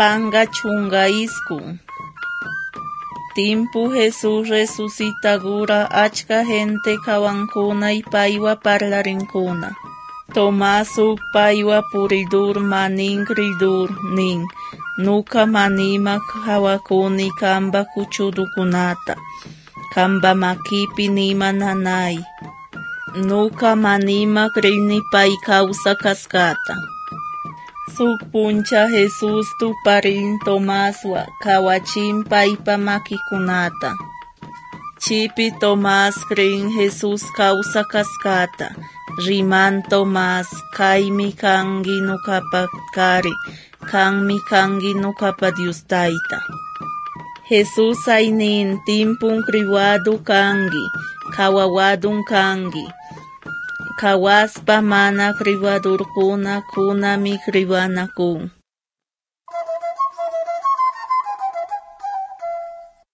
panga chunga iskun. Timpu Jesús resucitagura achka gente kawankuna y paiwa parlarinkuna. Tomasu paiwa puridur manin kridur nin. Nuka manima hawakuni kamba kuchudukunata. Kamba makipi nima nanay. Nuka manima krini pai causa kaskata. Sukpuncha Jesús tuparin Tomaswa kawachin paipa makikunata. Chipi Tomás krin Jesús causa kaskata. Riman Tomás kaimi kangi nukapa kari. Kanmi kangi nukapa Dios taita. Jesús ainin timpun kriwadu kangi. Kawawadun kangi. Kawaspa mana kriwadurkuna kunami kriwanakun.